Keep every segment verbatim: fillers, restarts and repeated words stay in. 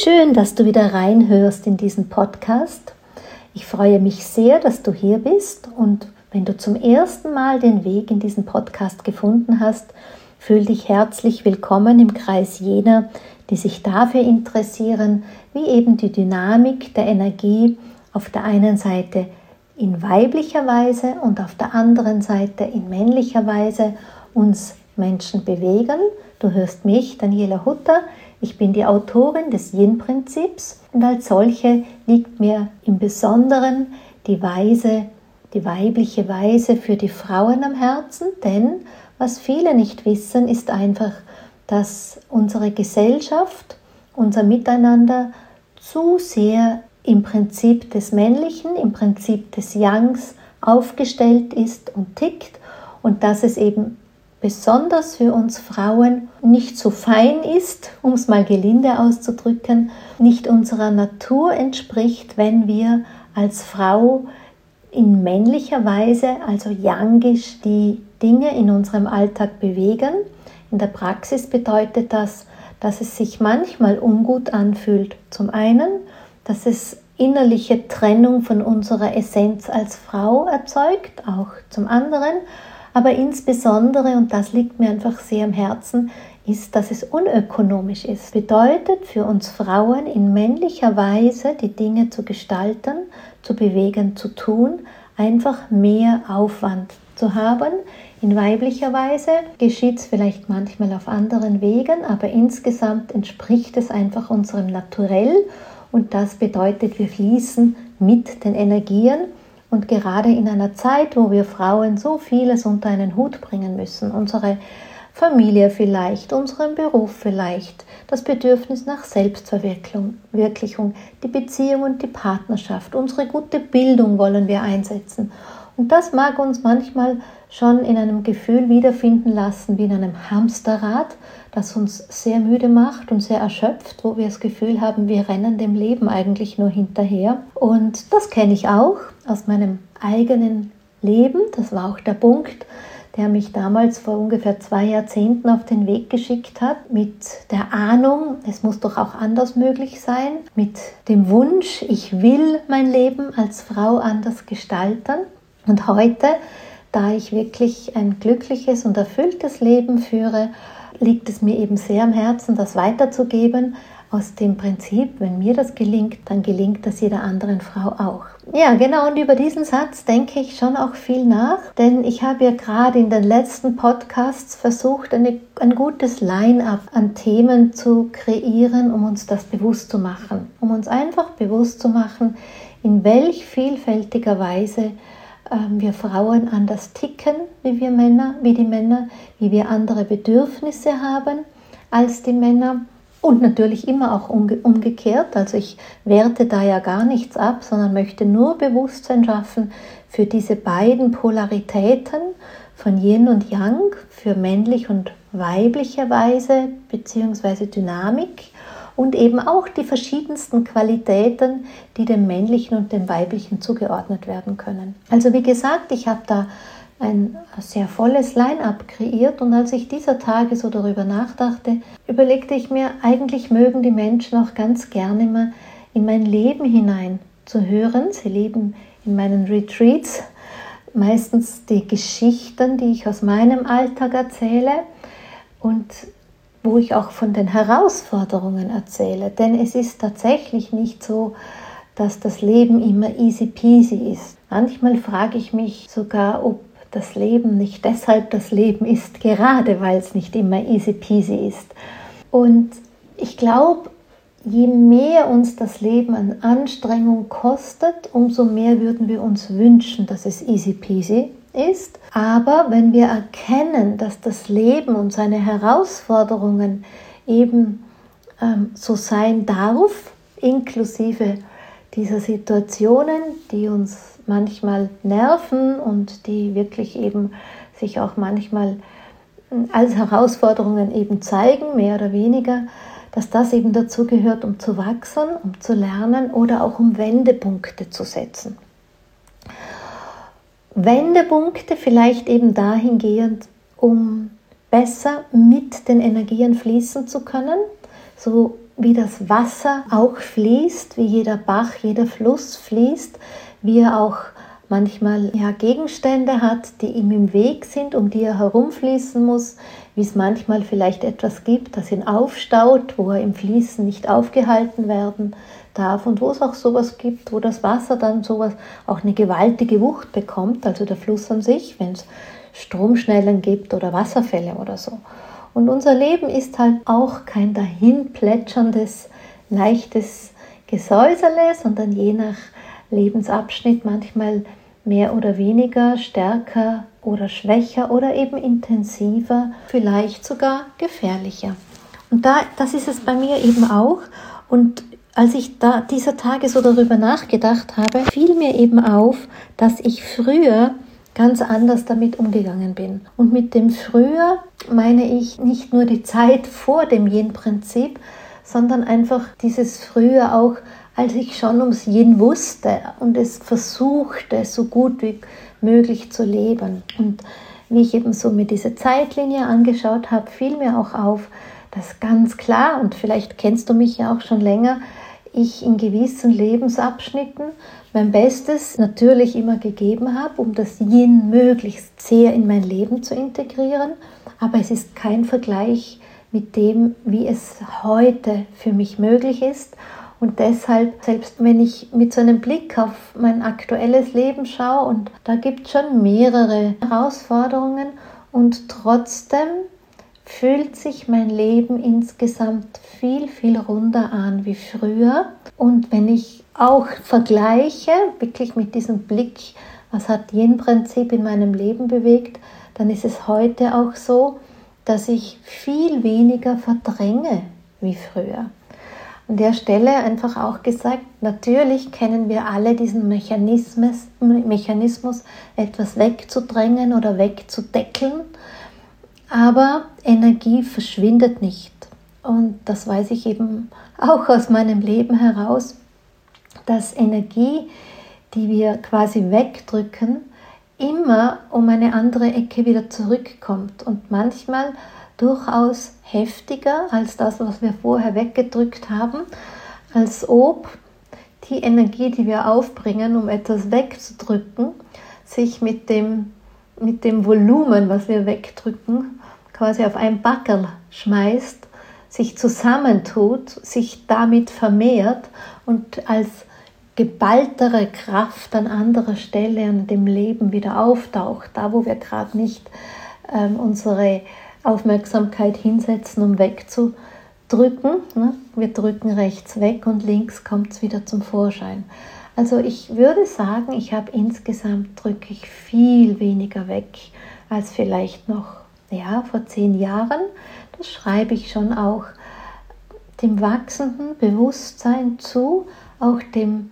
schön, dass du wieder reinhörst in diesen Podcast. Ich freue mich sehr, dass du hier bist, und wenn du zum ersten Mal den Weg in diesen Podcast gefunden hast, fühl dich herzlich willkommen im Kreis jener, die sich dafür interessieren, wie eben die Dynamik der Energie auf der einen Seite in weiblicher Weise und auf der anderen Seite in männlicher Weise uns Menschen bewegen. Du hörst mich, Daniela Hutter. Ich bin die Autorin des Yin-Prinzips und als solche liegt mir im Besonderen die Weise, die weibliche Weise für die Frauen am Herzen, denn was viele nicht wissen, ist einfach, dass unsere Gesellschaft, unser Miteinander zu sehr im Prinzip des Männlichen, im Prinzip des Yangs aufgestellt ist und tickt und dass es eben besonders für uns Frauen nicht so fein ist, um es mal gelinde auszudrücken, nicht unserer Natur entspricht, wenn wir als Frau in männlicher Weise, also yangisch, die Dinge in unserem Alltag bewegen. In der Praxis bedeutet das, dass es sich manchmal ungut anfühlt. Zum einen, dass es innerliche Trennung von unserer Essenz als Frau erzeugt, auch zum anderen, aber insbesondere, und das liegt mir einfach sehr am Herzen, ist, dass es unökonomisch ist. Bedeutet für uns Frauen in männlicher Weise die Dinge zu gestalten, zu bewegen, zu tun, einfach mehr Aufwand zu haben. In weiblicher Weise geschieht es vielleicht manchmal auf anderen Wegen, aber insgesamt entspricht es einfach unserem Naturell und das bedeutet, wir fließen mit den Energien. Und gerade in einer Zeit, wo wir Frauen so vieles unter einen Hut bringen müssen, unsere Familie vielleicht, unseren Beruf vielleicht, das Bedürfnis nach Selbstverwirklichung, die Beziehung und die Partnerschaft, unsere gute Bildung wollen wir einsetzen. Und das mag uns manchmal schon in einem Gefühl wiederfinden lassen, wie in einem Hamsterrad, das uns sehr müde macht und sehr erschöpft, wo wir das Gefühl haben, wir rennen dem Leben eigentlich nur hinterher. Und das kenne ich auch aus meinem eigenen Leben. Das war auch der Punkt, der mich damals vor ungefähr zwei Jahrzehnten auf den Weg geschickt hat, mit der Ahnung, es muss doch auch anders möglich sein, mit dem Wunsch, ich will mein Leben als Frau anders gestalten. Und heute, da ich wirklich ein glückliches und erfülltes Leben führe, liegt es mir eben sehr am Herzen, das weiterzugeben, aus dem Prinzip, wenn mir das gelingt, dann gelingt das jeder anderen Frau auch. Ja, genau, und über diesen Satz denke ich schon auch viel nach, denn ich habe ja gerade in den letzten Podcasts versucht, eine, ein gutes Line-up an Themen zu kreieren, um uns das bewusst zu machen, um uns einfach bewusst zu machen, in welch vielfältiger Weise wir Frauen anders ticken wie wir Männer, wie die Männer, wie wir andere Bedürfnisse haben als die Männer und natürlich immer auch umge- umgekehrt. Also ich werte da ja gar nichts ab, sondern möchte nur Bewusstsein schaffen für diese beiden Polaritäten von Yin und Yang, für männlich und weibliche Weise bzw. Dynamik. Und eben auch die verschiedensten Qualitäten, die dem männlichen und dem weiblichen zugeordnet werden können. Also wie gesagt, ich habe da ein sehr volles Line-up kreiert und als ich dieser Tage so darüber nachdachte, überlegte ich mir, eigentlich mögen die Menschen auch ganz gerne mal in mein Leben hinein zu hören. Sie lieben in meinen Retreats meistens die Geschichten, die ich aus meinem Alltag erzähle und wo ich auch von den Herausforderungen erzähle. Denn es ist tatsächlich nicht so, dass das Leben immer easy peasy ist. Manchmal frage ich mich sogar, ob das Leben nicht deshalb das Leben ist, gerade weil es nicht immer easy peasy ist. Und ich glaube, je mehr uns das Leben an Anstrengung kostet, umso mehr würden wir uns wünschen, dass es easy peasy ist. Aber wenn wir erkennen, dass das Leben und seine Herausforderungen eben ähm, so sein darf, inklusive dieser Situationen, die uns manchmal nerven und die wirklich eben sich auch manchmal als Herausforderungen eben zeigen, mehr oder weniger, dass das eben dazu gehört, um zu wachsen, um zu lernen oder auch um Wendepunkte zu setzen. Wendepunkte vielleicht eben dahingehend, um besser mit den Energien fließen zu können, so wie das Wasser auch fließt, wie jeder Bach, jeder Fluss fließt, wie er auch manchmal ja, Gegenstände hat, die ihm im Weg sind, um die er herumfließen muss, wie es manchmal vielleicht etwas gibt, das ihn aufstaut, wo er im Fließen nicht aufgehalten werden darf und wo es auch sowas gibt, wo das Wasser dann sowas auch eine gewaltige Wucht bekommt, also der Fluss an sich, wenn es Stromschnellen gibt oder Wasserfälle oder so. Und unser Leben ist halt auch kein dahin plätscherndes, leichtes Gesäusele, sondern je nach Lebensabschnitt manchmal mehr oder weniger, stärker oder schwächer oder eben intensiver, vielleicht sogar gefährlicher. Und da, das ist es bei mir eben auch. Und als ich da dieser Tage so darüber nachgedacht habe, fiel mir eben auf, dass ich früher ganz anders damit umgegangen bin. Und mit dem früher meine ich nicht nur die Zeit vor dem Yin-Prinzip, sondern einfach dieses früher auch, als ich schon ums Yin wusste und es versuchte, so gut wie möglich zu leben. Und wie ich eben so mir diese Zeitlinie angeschaut habe, fiel mir auch auf, dass ganz klar, und vielleicht kennst du mich ja auch schon länger, ich in gewissen Lebensabschnitten mein Bestes natürlich immer gegeben habe, um das Yin möglichst sehr in mein Leben zu integrieren. Aber es ist kein Vergleich mit dem, wie es heute für mich möglich ist. Und deshalb, selbst wenn ich mit so einem Blick auf mein aktuelles Leben schaue, und da gibt es schon mehrere Herausforderungen, und trotzdem fühlt sich mein Leben insgesamt viel, viel runder an wie früher. Und wenn ich auch vergleiche, wirklich mit diesem Blick, was hat Yin-Prinzip in meinem Leben bewegt, dann ist es heute auch so, dass ich viel weniger verdränge wie früher. An der Stelle einfach auch gesagt, natürlich kennen wir alle diesen Mechanismus, Mechanismus, etwas wegzudrängen oder wegzudeckeln, aber Energie verschwindet nicht. Und das weiß ich eben auch aus meinem Leben heraus, dass Energie, die wir quasi wegdrücken, immer um eine andere Ecke wieder zurückkommt und manchmal durchaus heftiger als das, was wir vorher weggedrückt haben, als ob die Energie, die wir aufbringen, um etwas wegzudrücken, sich mit dem, mit dem Volumen, was wir wegdrücken, quasi auf ein Backerl schmeißt, sich zusammentut, sich damit vermehrt und als geballtere Kraft an anderer Stelle an dem Leben wieder auftaucht, da wo wir gerade nicht ähm, unsere Aufmerksamkeit hinsetzen, um wegzudrücken. Ne? Wir drücken rechts weg und links kommt es wieder zum Vorschein. Also ich würde sagen, ich habe insgesamt drücke ich viel weniger weg als vielleicht noch ja, vor zehn Jahren. Das schreibe ich schon auch dem wachsenden Bewusstsein zu, auch dem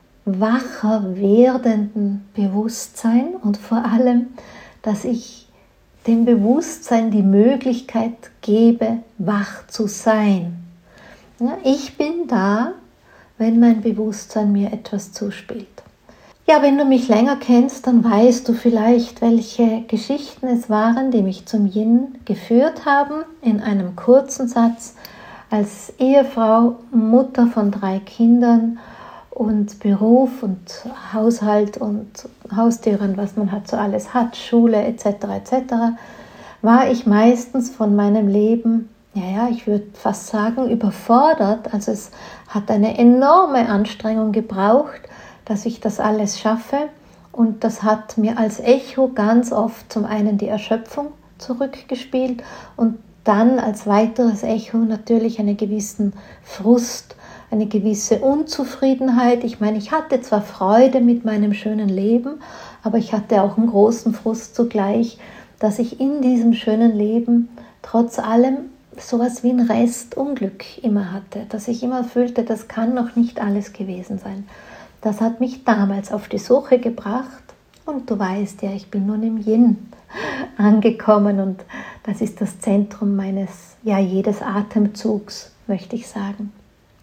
wacher werdenden Bewusstsein und vor allem, dass ich dem Bewusstsein die Möglichkeit gebe, wach zu sein. Ja, ich bin da, wenn mein Bewusstsein mir etwas zuspielt. Ja, wenn du mich länger kennst, dann weißt du vielleicht, welche Geschichten es waren, die mich zum Yin geführt haben. In einem kurzen Satz: als Ehefrau, Mutter von drei Kindern und Beruf und Haushalt und Haustieren, was man halt so alles hat, Schule et cetera et cetera, war ich meistens von meinem Leben, ja, ja, ich würde fast sagen, überfordert. Also es hat eine enorme Anstrengung gebraucht, dass ich das alles schaffe, und das hat mir als Echo ganz oft zum einen die Erschöpfung zurückgespielt und dann als weiteres Echo natürlich einen gewissen Frust, eine gewisse Unzufriedenheit. Ich meine, ich hatte zwar Freude mit meinem schönen Leben, aber ich hatte auch einen großen Frust zugleich, dass ich in diesem schönen Leben trotz allem sowas wie ein Restunglück immer hatte, dass ich immer fühlte, das kann noch nicht alles gewesen sein. Das hat mich damals auf die Suche gebracht, und du weißt ja, ich bin nun im Yin angekommen, und das ist das Zentrum meines, ja, jedes Atemzugs, möchte ich sagen.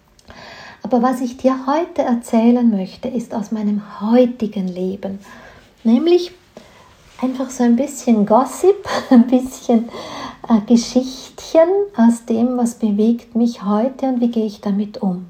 Aber was ich dir heute erzählen möchte, ist aus meinem heutigen Leben, nämlich einfach so ein bisschen Gossip, ein bisschen äh, Geschichtchen aus dem, was bewegt mich heute und wie gehe ich damit um.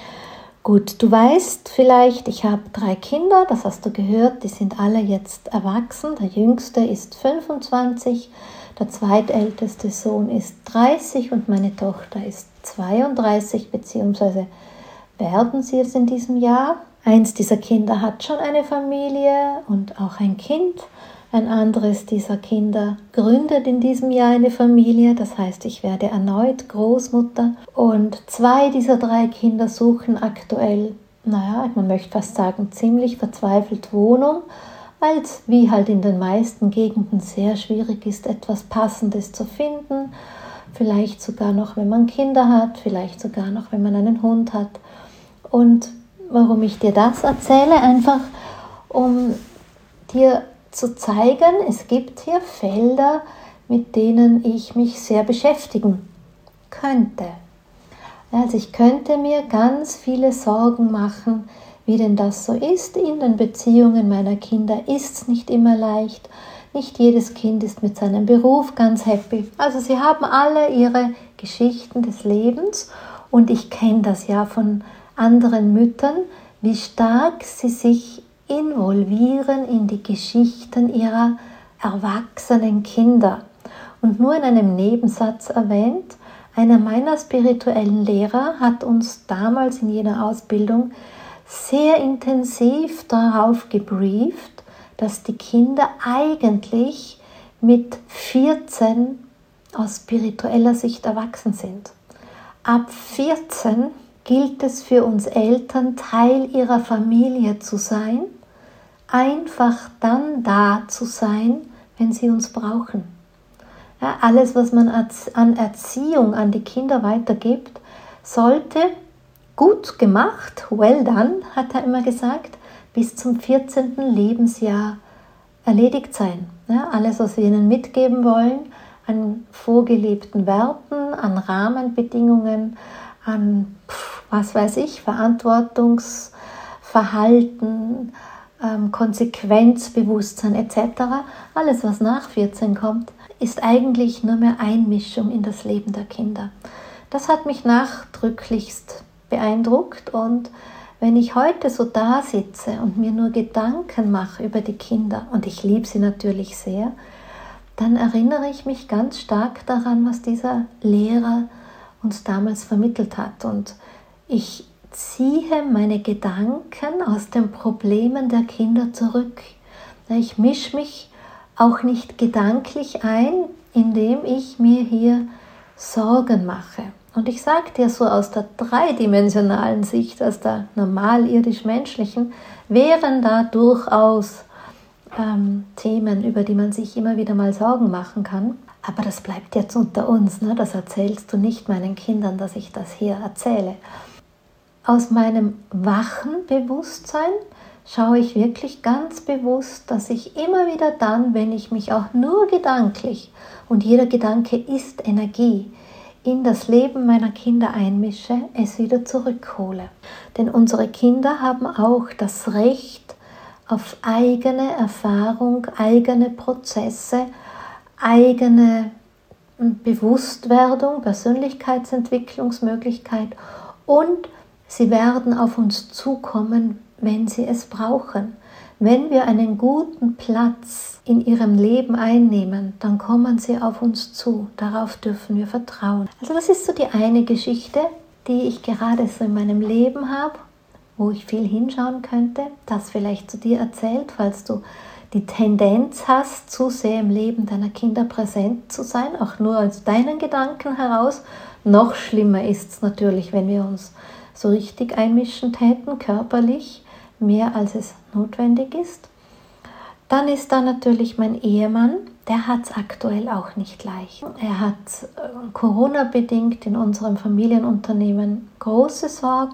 Gut, du weißt vielleicht, ich habe drei Kinder, das hast du gehört, die sind alle jetzt erwachsen. Der jüngste ist fünfundzwanzig, der zweitälteste Sohn ist dreißig und meine Tochter ist zweiunddreißig, beziehungsweise werden sie es in diesem Jahr. Eins dieser Kinder hat schon eine Familie und auch ein Kind. Ein anderes dieser Kinder gründet in diesem Jahr eine Familie, das heißt, ich werde erneut Großmutter. Und zwei dieser drei Kinder suchen aktuell, naja, man möchte fast sagen, ziemlich verzweifelt Wohnung, weil es wie halt in den meisten Gegenden sehr schwierig ist, etwas Passendes zu finden. Vielleicht sogar noch, wenn man Kinder hat, vielleicht sogar noch, wenn man einen Hund hat. Und warum ich dir das erzähle, einfach um dir zu zeigen, es gibt hier Felder, mit denen ich mich sehr beschäftigen könnte. Also ich könnte mir ganz viele Sorgen machen, wie denn das so ist. In den Beziehungen meiner Kinder ist es nicht immer leicht. Nicht jedes Kind ist mit seinem Beruf ganz happy. Also sie haben alle ihre Geschichten des Lebens und ich kenne das ja von anderen Müttern, wie stark sie sich involvieren in die Geschichten ihrer erwachsenen Kinder. Und nur in einem Nebensatz erwähnt, einer meiner spirituellen Lehrer hat uns damals in jener Ausbildung sehr intensiv darauf gebrieft, dass die Kinder eigentlich mit vierzehn aus spiritueller Sicht erwachsen sind. Ab vierzehn gilt es für uns Eltern, Teil ihrer Familie zu sein, einfach dann da zu sein, wenn sie uns brauchen. Ja, alles, was man an Erziehung an die Kinder weitergibt, sollte gut gemacht, well done, hat er immer gesagt, bis zum vierzehnten Lebensjahr erledigt sein. Ja, alles, was wir ihnen mitgeben wollen, an vorgelebten Werten, an Rahmenbedingungen, an, was weiß ich, Verantwortungsverhalten, ähm, Konsequenzbewusstsein et cetera. Alles, was nach vierzehn kommt, ist eigentlich nur mehr Einmischung in das Leben der Kinder. Das hat mich nachdrücklichst beeindruckt und wenn ich heute so da sitze und mir nur Gedanken mache über die Kinder, und ich liebe sie natürlich sehr, dann erinnere ich mich ganz stark daran, was dieser Lehrer uns damals vermittelt hat. Und ich ziehe meine Gedanken aus den Problemen der Kinder zurück. Ich mische mich auch nicht gedanklich ein, indem ich mir hier Sorgen mache. Und ich sage dir so aus der dreidimensionalen Sicht, aus der normal-irdisch-menschlichen, wären da durchaus ähm, Themen, über die man sich immer wieder mal Sorgen machen kann. Aber das bleibt jetzt unter uns, ne? Das erzählst du nicht meinen Kindern, dass ich das hier erzähle. Aus meinem wachen Bewusstsein schaue ich wirklich ganz bewusst, dass ich immer wieder dann, wenn ich mich auch nur gedanklich, und jeder Gedanke ist Energie, in das Leben meiner Kinder einmische, es wieder zurückhole. Denn unsere Kinder haben auch das Recht auf eigene Erfahrung, eigene Prozesse, eigene Bewusstwerdung, Persönlichkeitsentwicklungsmöglichkeit und sie werden auf uns zukommen, wenn sie es brauchen. Wenn wir einen guten Platz in ihrem Leben einnehmen, dann kommen sie auf uns zu. Darauf dürfen wir vertrauen. Also das ist so die eine Geschichte, die ich gerade so in meinem Leben habe, wo ich viel hinschauen könnte, das vielleicht zu dir erzählt, falls du die Tendenz hast, zu sehr im Leben deiner Kinder präsent zu sein, auch nur aus deinen Gedanken heraus. Noch schlimmer ist es natürlich, wenn wir uns so richtig einmischen täten, körperlich, mehr als es notwendig ist. Dann ist da natürlich mein Ehemann, der hat es aktuell auch nicht leicht. Er hat äh, Corona-bedingt in unserem Familienunternehmen große Sorgen.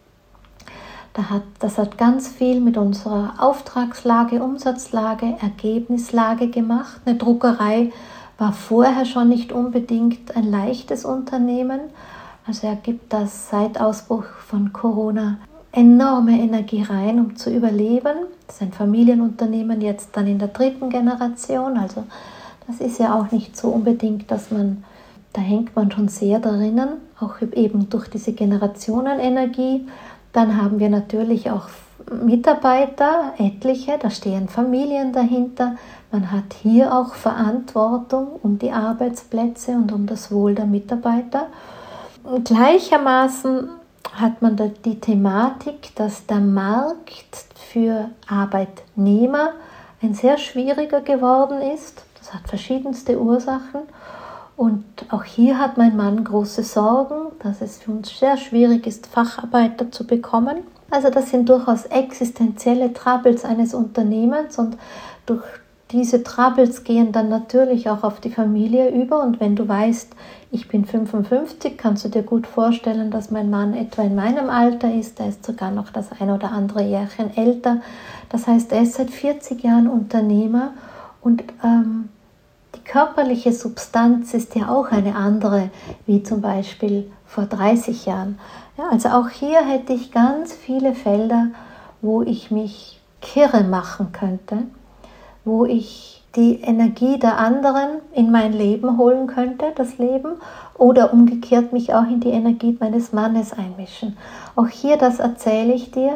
Da hat, das hat ganz viel mit unserer Auftragslage, Umsatzlage, Ergebnislage gemacht. Eine Druckerei war vorher schon nicht unbedingt ein leichtes Unternehmen. Also er gibt das seit Ausbruch von Corona enorme Energie rein, um zu überleben. Das ist ein Familienunternehmen jetzt dann in der dritten Generation, also das ist ja auch nicht so unbedingt, dass man, da hängt man schon sehr drinnen, auch eben durch diese Generationenenergie. Dann haben wir natürlich auch Mitarbeiter, etliche, da stehen Familien dahinter. Man hat hier auch Verantwortung um die Arbeitsplätze und um das Wohl der Mitarbeiter. Und gleichermaßen hat man da die Thematik, dass der Markt für Arbeitnehmer ein sehr schwieriger geworden ist. Das hat verschiedenste Ursachen. Und auch hier hat mein Mann große Sorgen, dass es für uns sehr schwierig ist, Facharbeiter zu bekommen. Also das sind durchaus existenzielle Troubles eines Unternehmens und durch diese Troubles gehen dann natürlich auch auf die Familie über. Und wenn du weißt, ich bin fünfundfünfzig, kannst du dir gut vorstellen, dass mein Mann etwa in meinem Alter ist. Er ist sogar noch das ein oder andere Jährchen älter. Das heißt, er ist seit vierzig Jahren Unternehmer und ähm, die körperliche Substanz ist ja auch eine andere, wie zum Beispiel vor dreißig Jahren. Ja, also auch hier hätte ich ganz viele Felder, wo ich mich kirre machen könnte, wo ich die Energie der anderen in mein Leben holen könnte, das Leben, oder umgekehrt mich auch in die Energie meines Mannes einmischen. Auch hier, das erzähle ich dir,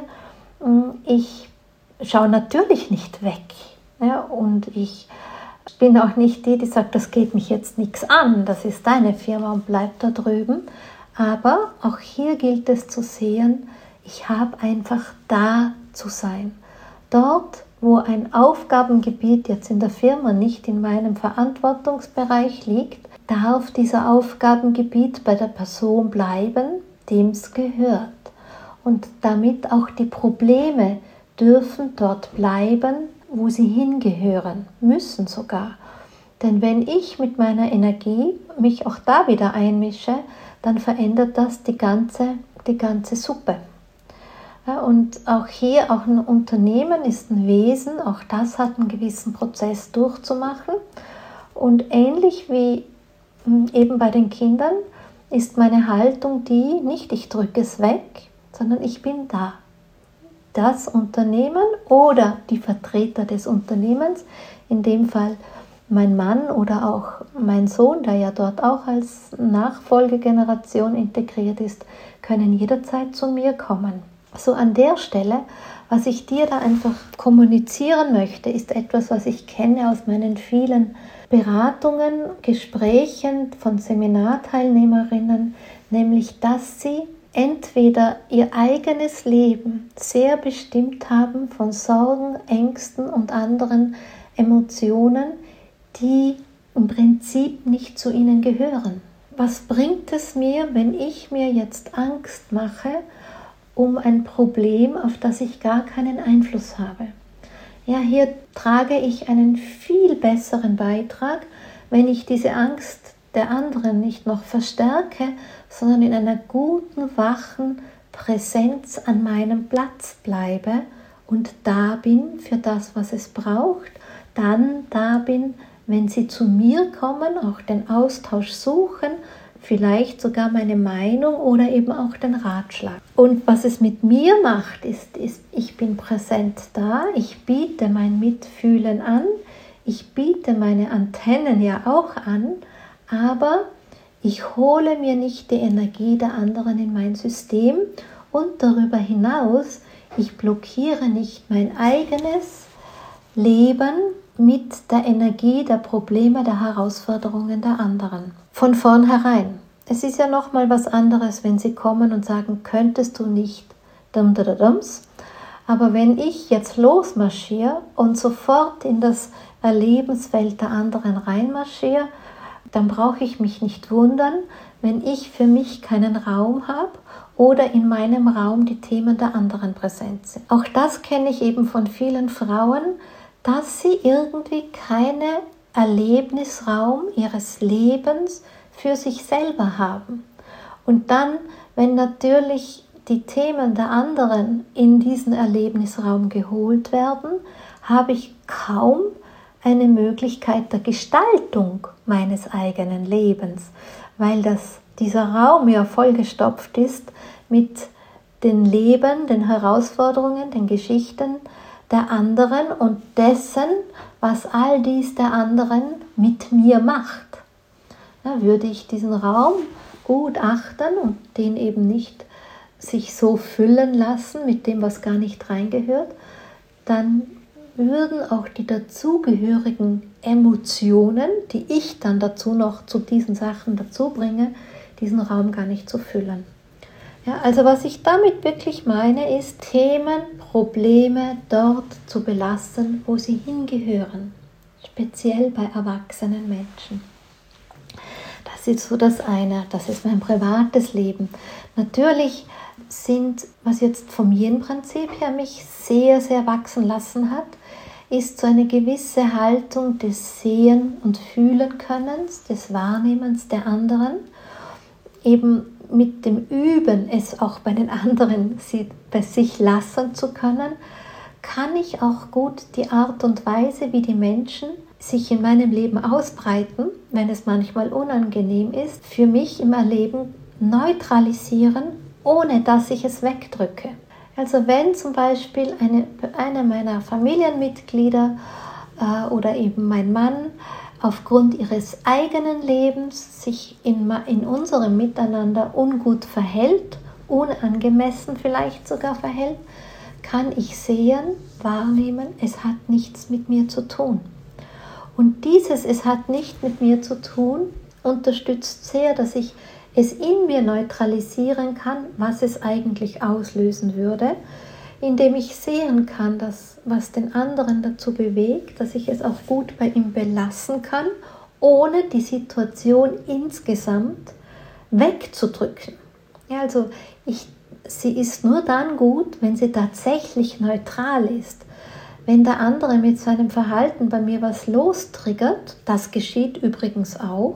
ich schaue natürlich nicht weg, ja, und ich Ich bin auch nicht die, die sagt, das geht mich jetzt nichts an, das ist deine Firma und bleib da drüben. Aber auch hier gilt es zu sehen, ich habe einfach da zu sein. Dort, wo ein Aufgabengebiet jetzt in der Firma nicht in meinem Verantwortungsbereich liegt, darf dieser Aufgabengebiet bei der Person bleiben, dem es gehört. Und damit auch die Probleme dürfen dort bleiben, wo sie hingehören, müssen sogar. Denn wenn ich mit meiner Energie mich auch da wieder einmische, dann verändert das die ganze, die ganze Suppe. Ja, und auch hier, auch ein Unternehmen ist ein Wesen, auch das hat einen gewissen Prozess durchzumachen. Und ähnlich wie eben bei den Kindern ist meine Haltung die, nicht ich drücke es weg, sondern ich bin da. Das Unternehmen oder die Vertreter des Unternehmens, in dem Fall mein Mann oder auch mein Sohn, der ja dort auch als Nachfolgegeneration integriert ist, können jederzeit zu mir kommen. So an der Stelle, was ich dir da einfach kommunizieren möchte, ist etwas, was ich kenne aus meinen vielen Beratungen, Gesprächen von Seminarteilnehmerinnen, nämlich, dass sie entweder ihr eigenes Leben sehr bestimmt haben von Sorgen, Ängsten und anderen Emotionen, die im Prinzip nicht zu ihnen gehören. Was bringt es mir, wenn ich mir jetzt Angst mache um ein Problem, auf das ich gar keinen Einfluss habe? Ja, hier trage ich einen viel besseren Beitrag, wenn ich diese Angst der anderen nicht noch verstärke, sondern in einer guten, wachen Präsenz an meinem Platz bleibe und da bin für das, was es braucht, dann da bin, wenn sie zu mir kommen, auch den Austausch suchen, vielleicht sogar meine Meinung oder eben auch den Ratschlag. Und was es mit mir macht, ist, ist, ich bin präsent da, ich biete mein Mitfühlen an, ich biete meine Antennen ja auch an, aber ich hole mir nicht die Energie der anderen in mein System und darüber hinaus, ich blockiere nicht mein eigenes Leben mit der Energie der Probleme, der Herausforderungen der anderen. Von vornherein. Es ist ja nochmal was anderes, wenn sie kommen und sagen, könntest du nicht dum, dum, dums. Aber wenn ich jetzt losmarschiere und sofort in das Erlebensfeld der anderen reinmarschiere, dann brauche ich mich nicht wundern, wenn ich für mich keinen Raum habe oder in meinem Raum die Themen der anderen präsent sind. Auch das kenne ich eben von vielen Frauen, dass sie irgendwie keinen Erlebnisraum ihres Lebens für sich selber haben. Und dann, wenn natürlich die Themen der anderen in diesen Erlebnisraum geholt werden, habe ich kaum eine Möglichkeit der Gestaltung meines eigenen Lebens, weil das, dieser Raum ja vollgestopft ist mit den Leben, den Herausforderungen, den Geschichten der anderen und dessen, was all dies der anderen mit mir macht. Ja, würde ich diesen Raum gut achten und den eben nicht sich so füllen lassen mit dem, was gar nicht reingehört, dann würden auch die dazugehörigen Emotionen, die ich dann dazu noch zu diesen Sachen dazu bringe, diesen Raum gar nicht zu füllen. Ja, also was ich damit wirklich meine, ist Themen, Probleme dort zu belassen, wo sie hingehören, speziell bei erwachsenen Menschen. Das ist so das eine, das ist mein privates Leben. Natürlich sind, was jetzt vom Yin-Prinzip her mich sehr, sehr wachsen lassen hat, ist so eine gewisse Haltung des Sehen- und Fühlen-Könnens, des Wahrnehmens der anderen, eben mit dem Üben, es auch bei den anderen bei sich lassen zu können, kann ich auch gut die Art und Weise, wie die Menschen sich in meinem Leben ausbreiten, wenn es manchmal unangenehm ist, für mich im Erleben neutralisieren, ohne dass ich es wegdrücke. Also wenn zum Beispiel eine, eine meiner Familienmitglieder äh, oder eben mein Mann aufgrund ihres eigenen Lebens sich in, in unserem Miteinander ungut verhält, unangemessen vielleicht sogar verhält, kann ich sehen, wahrnehmen, es hat nichts mit mir zu tun. Und dieses Es hat nicht mit mir zu tun, unterstützt sehr, dass ich es in mir neutralisieren kann, was es eigentlich auslösen würde, indem ich sehen kann, dass, was den anderen dazu bewegt, dass ich es auch gut bei ihm belassen kann, ohne die Situation insgesamt wegzudrücken. Ja, also ich, sie ist nur dann gut, wenn sie tatsächlich neutral ist. Wenn der andere mit seinem Verhalten bei mir was lostriggert, das geschieht übrigens auch,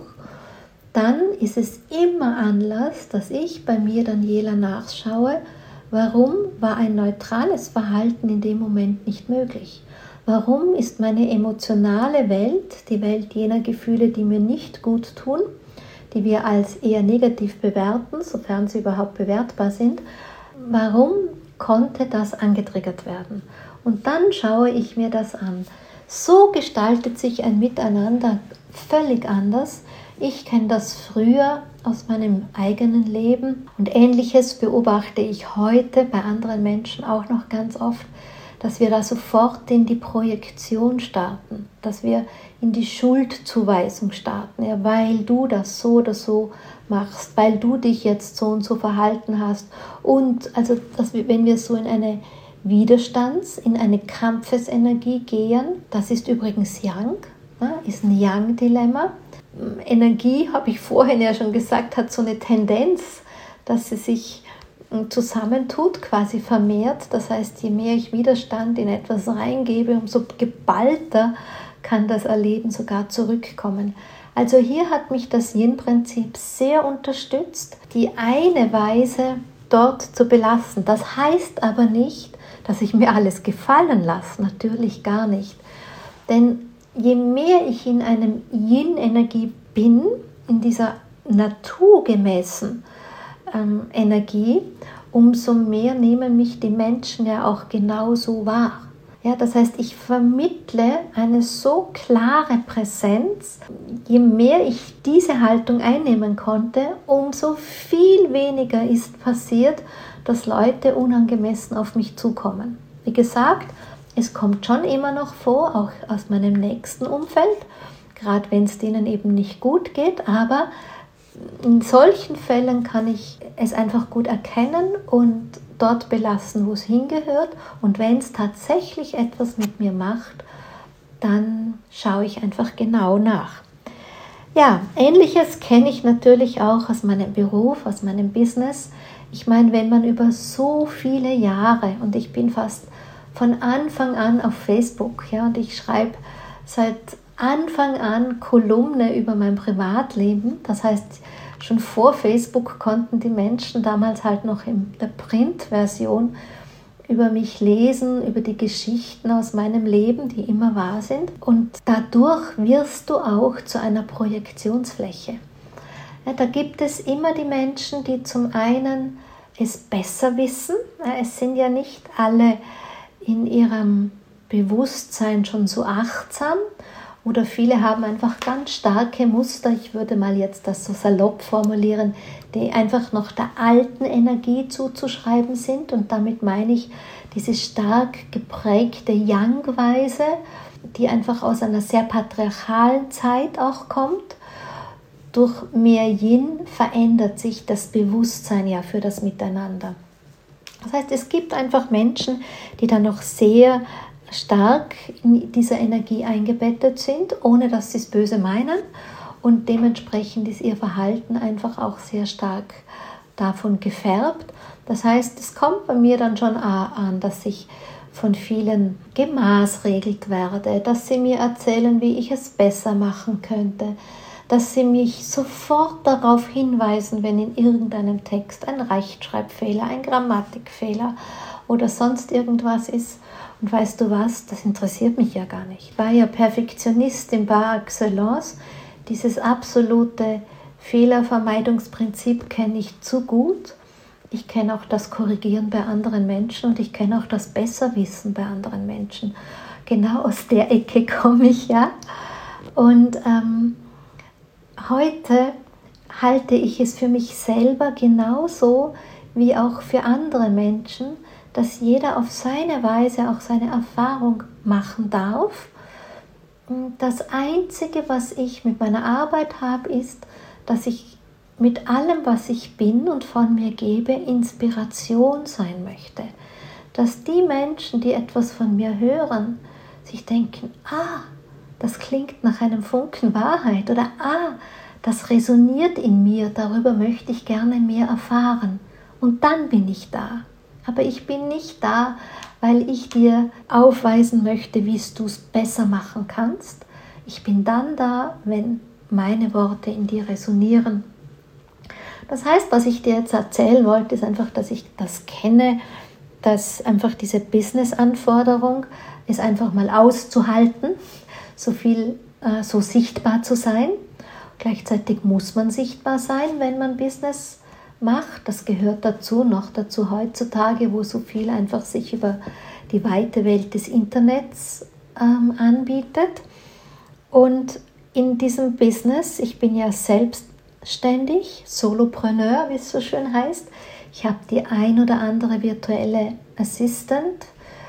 dann ist es immer Anlass, dass ich bei mir, Daniela, nachschaue, warum war ein neutrales Verhalten in dem Moment nicht möglich? Warum ist meine emotionale Welt, die Welt jener Gefühle, die mir nicht gut tun, die wir als eher negativ bewerten, sofern sie überhaupt bewertbar sind, warum konnte das angetriggert werden? Und dann schaue ich mir das an. So gestaltet sich ein Miteinander völlig anders. Ich kenne das früher aus meinem eigenen Leben und Ähnliches beobachte ich heute bei anderen Menschen auch noch ganz oft, dass wir da sofort in die Projektion starten, dass wir in die Schuldzuweisung starten, ja, weil du das so oder so machst, weil du dich jetzt so und so verhalten hast. Und also, dass wir, wenn wir so in eine Widerstands-, in eine Kampfesenergie gehen, das ist übrigens Yang, ja, ist ein Yang-Dilemma. Energie, habe ich vorhin ja schon gesagt, hat so eine Tendenz, dass sie sich zusammentut, quasi vermehrt. Das heißt, je mehr ich Widerstand in etwas reingebe, umso geballter kann das Erleben sogar zurückkommen. Also hier hat mich das Yin-Prinzip sehr unterstützt, die eine Weise dort zu belassen. Das heißt aber nicht, dass ich mir alles gefallen lasse, natürlich gar nicht. Denn je mehr ich in einem Yin-Energie bin, in dieser naturgemäßen ähm, Energie, umso mehr nehmen mich die Menschen ja auch genauso wahr. Ja, das heißt, ich vermittle eine so klare Präsenz. Je mehr ich diese Haltung einnehmen konnte, umso viel weniger ist passiert, dass Leute unangemessen auf mich zukommen. Wie gesagt, es kommt schon immer noch vor, auch aus meinem nächsten Umfeld, gerade wenn es denen eben nicht gut geht, aber in solchen Fällen kann ich es einfach gut erkennen und dort belassen, wo es hingehört. Und wenn es tatsächlich etwas mit mir macht, dann schaue ich einfach genau nach. Ja, Ähnliches kenne ich natürlich auch aus meinem Beruf, aus meinem Business. Ich meine, wenn man über so viele Jahre, und ich bin fast von Anfang an auf Facebook, ja, und ich schreibe seit Anfang an Kolumne über mein Privatleben. Das heißt, schon vor Facebook konnten die Menschen damals halt noch in der Printversion über mich lesen, über die Geschichten aus meinem Leben, die immer wahr sind. Und dadurch wirst du auch zu einer Projektionsfläche. Ja, da gibt es immer die Menschen, die zum einen es besser wissen. Es sind ja nicht alle in ihrem Bewusstsein schon so achtsam oder viele haben einfach ganz starke Muster, ich würde mal jetzt das so salopp formulieren, die einfach noch der alten Energie zuzuschreiben sind, und damit meine ich diese stark geprägte Yang-Weise, die einfach aus einer sehr patriarchalen Zeit auch kommt. Durch mehr Yin verändert sich das Bewusstsein ja für das Miteinander. Das heißt, es gibt einfach Menschen, die dann noch sehr stark in dieser Energie eingebettet sind, ohne dass sie es böse meinen, und dementsprechend ist ihr Verhalten einfach auch sehr stark davon gefärbt. Das heißt, es kommt bei mir dann schon an, dass ich von vielen gemaßregelt werde, dass sie mir erzählen, wie ich es besser machen könnte, dass sie mich sofort darauf hinweisen, wenn in irgendeinem Text ein Rechtschreibfehler, ein Grammatikfehler oder sonst irgendwas ist. Und weißt du was, das interessiert mich ja gar nicht. Ich war ja Perfektionistin par excellence. Dieses absolute Fehlervermeidungsprinzip kenne ich zu gut. Ich kenne auch das Korrigieren bei anderen Menschen und ich kenne auch das Besserwissen bei anderen Menschen. Genau aus der Ecke komme ich ja. Und ähm, heute halte ich es für mich selber genauso wie auch für andere Menschen, dass jeder auf seine Weise auch seine Erfahrung machen darf. Das Einzige, was ich mit meiner Arbeit habe, ist, dass ich mit allem, was ich bin und von mir gebe, Inspiration sein möchte. Dass die Menschen, die etwas von mir hören, sich denken, ah, das klingt nach einem Funken Wahrheit oder ah, das resoniert in mir, darüber möchte ich gerne mehr erfahren. Und dann bin ich da. Aber ich bin nicht da, weil ich dir aufweisen möchte, wie du es besser machen kannst. Ich bin dann da, wenn meine Worte in dir resonieren. Das heißt, was ich dir jetzt erzählen wollte, ist einfach, dass ich das kenne, dass einfach diese Business-Anforderung ist, einfach mal auszuhalten, so viel, äh, so sichtbar zu sein. Gleichzeitig muss man sichtbar sein, wenn man Business macht. Das gehört dazu, noch dazu heutzutage, wo so viel einfach sich über die weite Welt des Internets ähm, anbietet. Und in diesem Business, ich bin ja selbstständig, Solopreneur, wie es so schön heißt. Ich habe die ein oder andere virtuelle Assistant,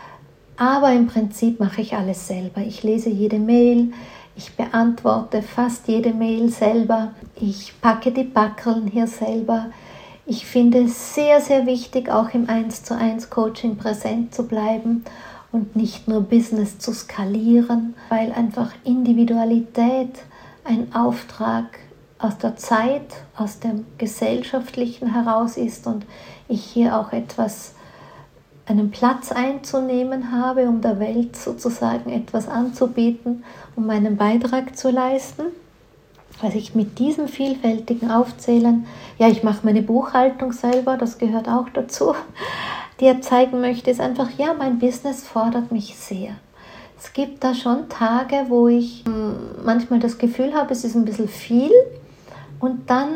aber im Prinzip mache ich alles selber. Ich lese jede Mail, ich beantworte fast jede Mail selber, ich packe die Backeln hier selber. Ich finde es sehr, sehr wichtig, auch im eins zu eins Coaching präsent zu bleiben und nicht nur Business zu skalieren, weil einfach Individualität ein Auftrag aus der Zeit, aus dem Gesellschaftlichen heraus ist und ich hier auch etwas, einen Platz einzunehmen habe, um der Welt sozusagen etwas anzubieten, um meinen Beitrag zu leisten. Was ich mit diesem vielfältigen Aufzählen, ja, ich mache meine Buchhaltung selber, das gehört auch dazu, dir zeigen möchte, ist einfach, ja, mein Business fordert mich sehr. Es gibt da schon Tage, wo ich manchmal das Gefühl habe, es ist ein bisschen viel und dann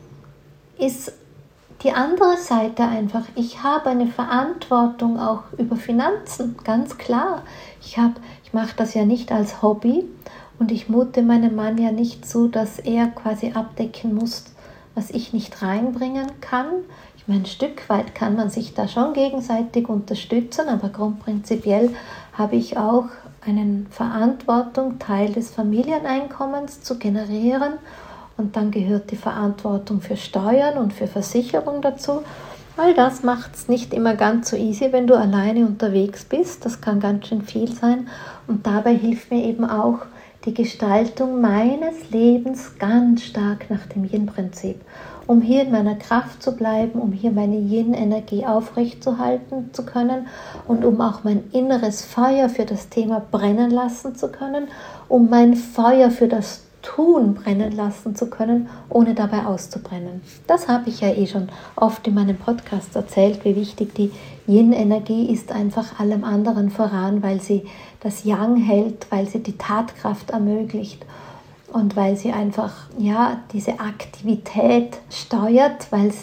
ist die andere Seite einfach, ich habe eine Verantwortung auch über Finanzen, ganz klar. Ich, habe, ich mache das ja nicht als Hobby und ich mute meinem Mann ja nicht zu, dass er quasi abdecken muss, was ich nicht reinbringen kann. Ich meine, ein Stück weit kann man sich da schon gegenseitig unterstützen, aber grundprinzipiell habe ich auch eine Verantwortung, Teil des Familieneinkommens zu generieren. Und dann gehört die Verantwortung für Steuern und für Versicherung dazu. All das macht es nicht immer ganz so easy, wenn du alleine unterwegs bist. Das kann ganz schön viel sein. Und dabei hilft mir eben auch die Gestaltung meines Lebens ganz stark nach dem Yin-Prinzip. Um hier in meiner Kraft zu bleiben, um hier meine Yin-Energie aufrechtzuerhalten zu können und um auch mein inneres Feuer für das Thema brennen lassen zu können, um mein Feuer für das Tun brennen lassen zu können, ohne dabei auszubrennen. Das habe ich ja eh schon oft in meinem Podcast erzählt, wie wichtig die Yin-Energie ist, einfach allem anderen voran, weil sie das Yang hält, weil sie die Tatkraft ermöglicht und weil sie einfach ja diese Aktivität steuert, weil es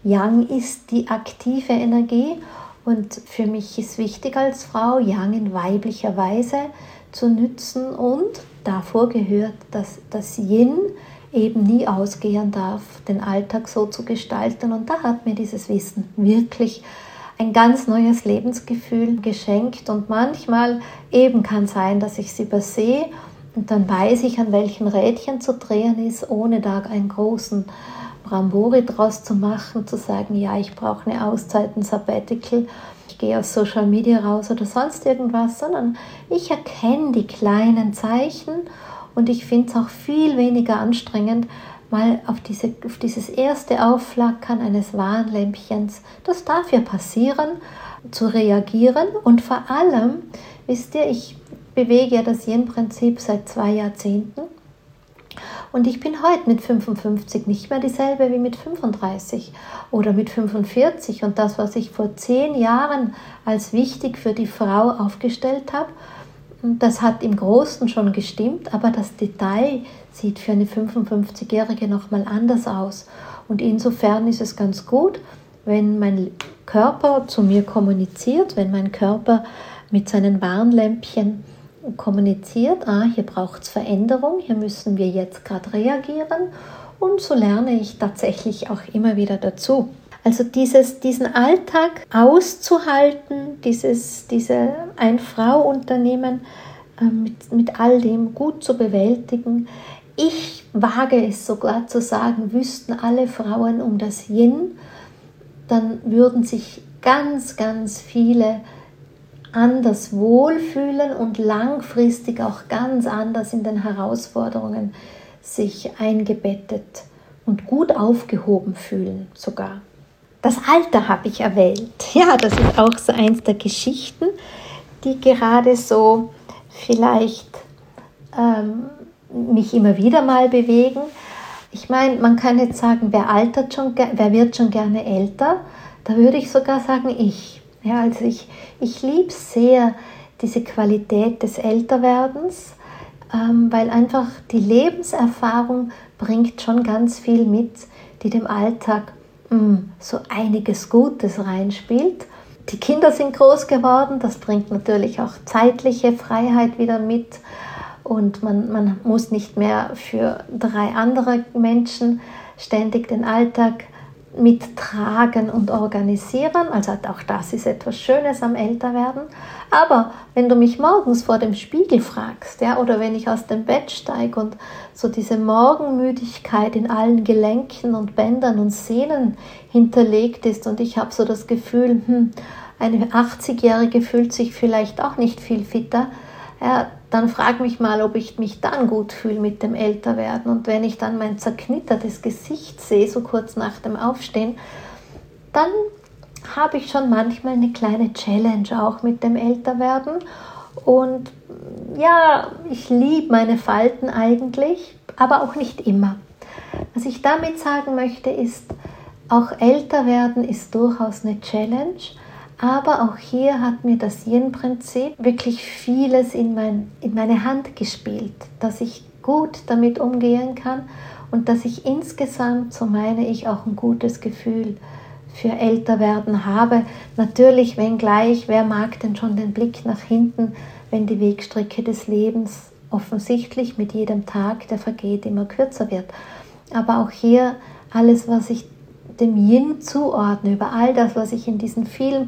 Yang ist die aktive Energie und für mich ist wichtig als Frau, Yang in weiblicher Weise zu nützen und davor gehört, dass das Yin eben nie ausgehen darf, den Alltag so zu gestalten. Und da hat mir dieses Wissen wirklich ein ganz neues Lebensgefühl geschenkt. Und manchmal eben kann sein, dass ich es übersehe und dann weiß ich, an welchen Rädchen zu drehen ist, ohne da einen großen Brambori draus zu machen, zu sagen, ja, ich brauche eine Auszeit, ein Sabbatical, ich gehe aus Social Media raus oder sonst irgendwas, sondern ich erkenne die kleinen Zeichen und ich finde es auch viel weniger anstrengend, mal auf, diese, auf dieses erste Aufflackern eines Warnlämpchens, das darf ja passieren, zu reagieren. Und vor allem, wisst ihr, ich bewege ja das Yin-Prinzip seit zwei Jahrzehnten und ich bin heute mit fünfundfünfzig nicht mehr dieselbe wie mit fünfunddreißig oder mit fünfundvierzig. Und das, was ich vor zehn Jahren als wichtig für die Frau aufgestellt habe, das hat im Großen schon gestimmt, aber das Detail sieht für eine fünfundfünfzigjährige nochmal anders aus. Und insofern ist es ganz gut, wenn mein Körper zu mir kommuniziert, wenn mein Körper mit seinen Warnlämpchen kommuniziert, ah, hier braucht es Veränderung, hier müssen wir jetzt gerade reagieren. Und so lerne ich tatsächlich auch immer wieder dazu. Also dieses, diesen Alltag auszuhalten, dieses diese Ein-Frau-Unternehmen äh, mit, mit all dem gut zu bewältigen. Ich wage es sogar zu sagen, wüssten alle Frauen um das Yin, dann würden sich ganz, ganz viele anders wohlfühlen und langfristig auch ganz anders in den Herausforderungen sich eingebettet und gut aufgehoben fühlen sogar. Das Alter habe ich erwähnt. Ja, das ist auch so eins der Geschichten, die gerade so vielleicht ähm, mich immer wieder mal bewegen. Ich meine, man kann jetzt sagen, wer altert schon, wer wird schon gerne älter? Da würde ich sogar sagen, ich. Ja, also ich, ich liebe sehr diese Qualität des Älterwerdens, ähm, weil einfach die Lebenserfahrung bringt schon ganz viel mit, die dem Alltag so einiges Gutes reinspielt. Die Kinder sind groß geworden, das bringt natürlich auch zeitliche Freiheit wieder mit und man, man muss nicht mehr für drei andere Menschen ständig den Alltag mittragen und organisieren. Also auch das ist etwas Schönes am Älterwerden. Aber wenn du mich morgens vor dem Spiegel fragst, ja, oder wenn ich aus dem Bett steige und so diese Morgenmüdigkeit in allen Gelenken und Bändern und Sehnen hinterlegt ist und ich habe so das Gefühl, hm, eine achtzigjährige fühlt sich vielleicht auch nicht viel fitter, ja, dann frag mich mal, ob ich mich dann gut fühle mit dem Älterwerden. Und wenn ich dann mein zerknittertes Gesicht sehe, so kurz nach dem Aufstehen, dann habe ich schon manchmal eine kleine Challenge auch mit dem Älterwerden. Und ja, ich liebe meine Falten eigentlich, aber auch nicht immer. Was ich damit sagen möchte ist, auch Älterwerden ist durchaus eine Challenge. Aber auch hier hat mir das Yin-Prinzip wirklich vieles in, mein, in meine Hand gespielt, dass ich gut damit umgehen kann und dass ich insgesamt, so meine ich, auch ein gutes Gefühl für Älterwerden habe. Natürlich, wenngleich, wer mag denn schon den Blick nach hinten, wenn die Wegstrecke des Lebens offensichtlich mit jedem Tag, der vergeht, immer kürzer wird. Aber auch hier alles, was ich dem Yin zuordne, über all das, was ich in diesen vielen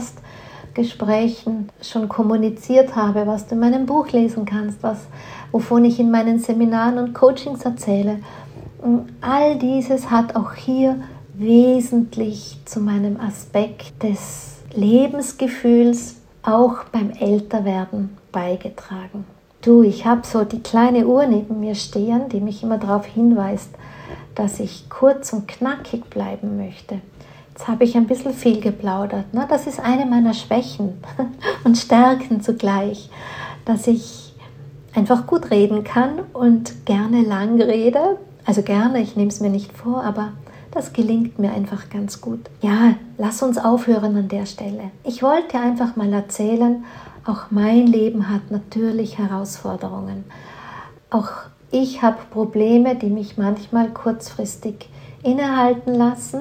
Podcast-Gesprächen schon kommuniziert habe, was du in meinem Buch lesen kannst, was, wovon ich in meinen Seminaren und Coachings erzähle. Und all dieses hat auch hier wesentlich zu meinem Aspekt des Lebensgefühls auch beim Älterwerden beigetragen. Du, ich habe so die kleine Uhr neben mir stehen, die mich immer darauf hinweist, dass ich kurz und knackig bleiben möchte. Jetzt habe ich ein bisschen viel geplaudert. Ne? Das ist eine meiner Schwächen und Stärken zugleich, dass ich einfach gut reden kann und gerne lang rede. Also gerne, ich nehme es mir nicht vor, aber das gelingt mir einfach ganz gut. Ja, lass uns aufhören an der Stelle. Ich wollte einfach mal erzählen, auch mein Leben hat natürlich Herausforderungen. Auch ich habe Probleme, die mich manchmal kurzfristig innehalten lassen,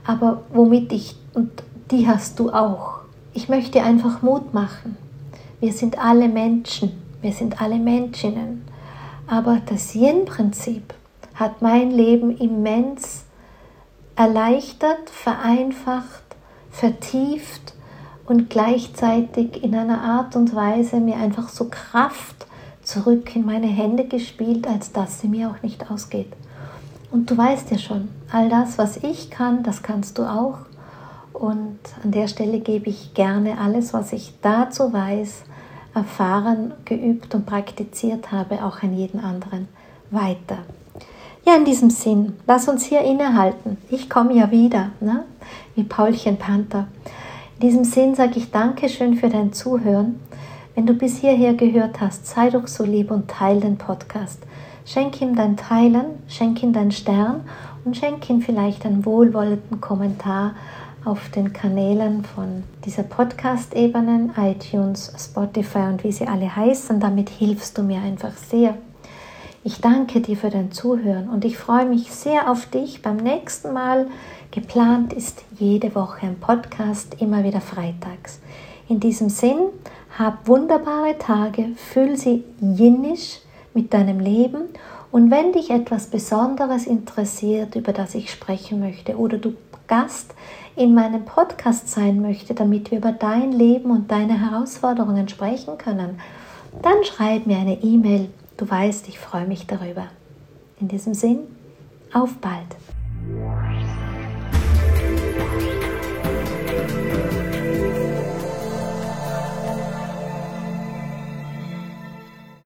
aber womit ich, und die hast du auch. Ich möchte dir einfach Mut machen. Wir sind alle Menschen, wir sind alle Menschinnen. Aber das Yin-Prinzip hat mein Leben immens erleichtert, vereinfacht, vertieft und gleichzeitig in einer Art und Weise mir einfach so Kraft zurück in meine Hände gespielt, als dass sie mir auch nicht ausgeht. Und du weißt ja schon, all das, was ich kann, das kannst du auch. Und an der Stelle gebe ich gerne alles, was ich dazu weiß, erfahren, geübt und praktiziert habe, auch an jeden anderen weiter. Ja, in diesem Sinn, lass uns hier innehalten. Ich komme ja wieder, ne? Wie Paulchen Panther. In diesem Sinn sage ich Dankeschön für dein Zuhören. Wenn du bis hierher gehört hast, sei doch so lieb und teile den Podcast. Schenk ihm dein Teilen, schenk ihm deinen Stern und schenk ihm vielleicht einen wohlwollenden Kommentar auf den Kanälen von dieser Podcast-Ebenen, iTunes, Spotify und wie sie alle heißen. Damit hilfst du mir einfach sehr. Ich danke dir für dein Zuhören und ich freue mich sehr auf dich beim nächsten Mal. Geplant ist jede Woche ein Podcast, immer wieder freitags. In diesem Sinn, hab wunderbare Tage, fühl sie yinnisch mit deinem Leben und wenn dich etwas Besonderes interessiert, über das ich sprechen möchte oder du Gast in meinem Podcast sein möchte, damit wir über dein Leben und deine Herausforderungen sprechen können, dann schreib mir eine E-Mail. Du weißt, ich freue mich darüber. In diesem Sinn, auf bald!